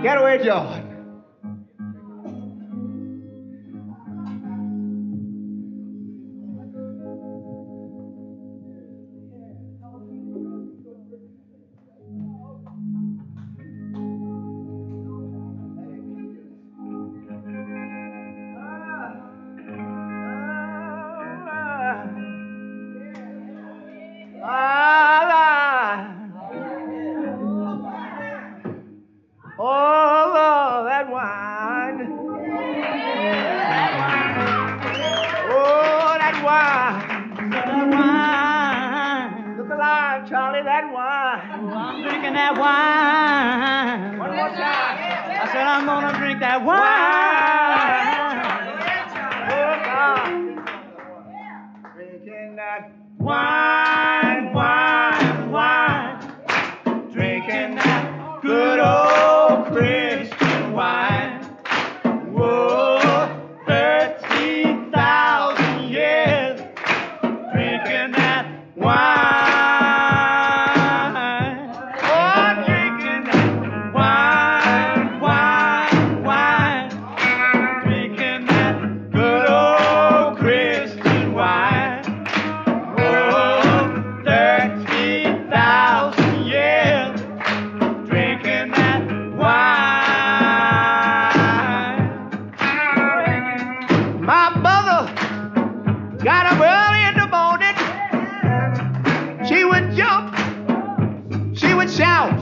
Getaway John. Oh, that wine. Oh, that wine. That wine. Look alive, Charlie, that wine. Oh, I'm drinking that wine. One more time. I said I'm gonna drink that wine. Oh, God. Drinking that Wine, wine, wine. Drinking that good old Christian wine. Whoa, 13,000 years. Drinking that wine. Oh, drinking that wine, wine, wine. Drinking that good old Christian wine. Oh, 13,000 years. Drinking that wine. My mother got up early in the morning. She would jump. She would shout.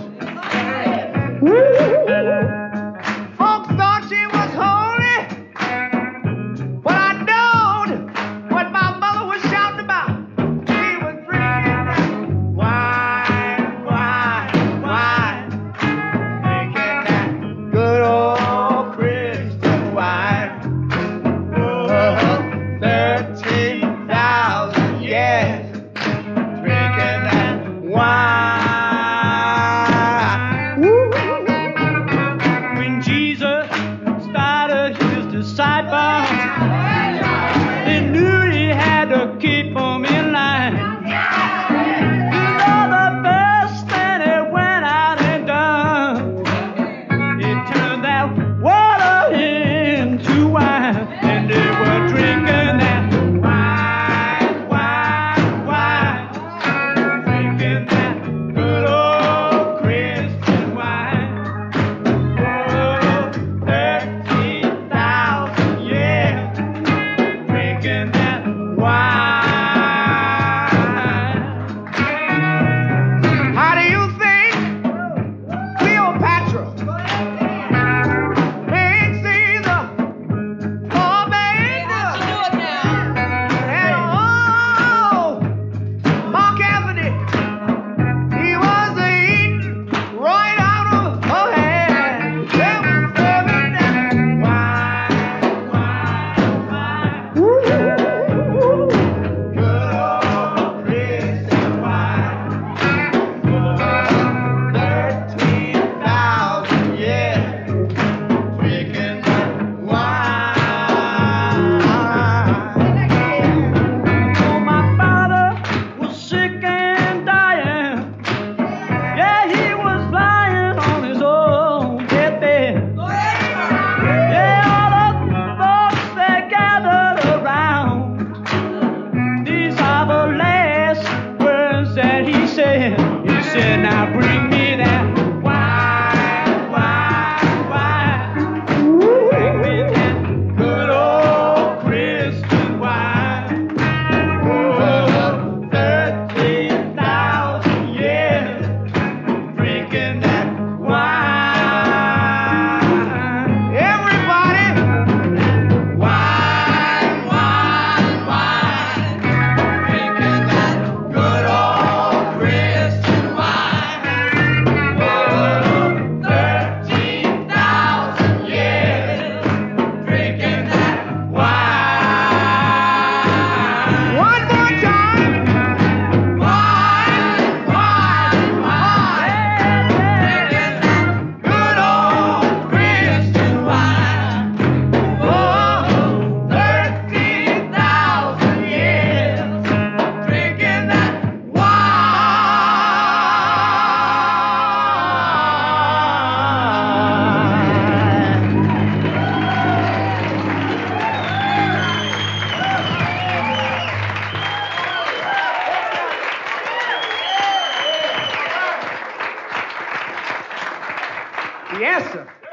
Folks thought she was holy. But I knowed what my mother was shouting about. She was drinking that wine, wine, wine. Drinking that good old Christian wine. Oh, 13,000 years. Drinking that wine. Woo. Yes, sir.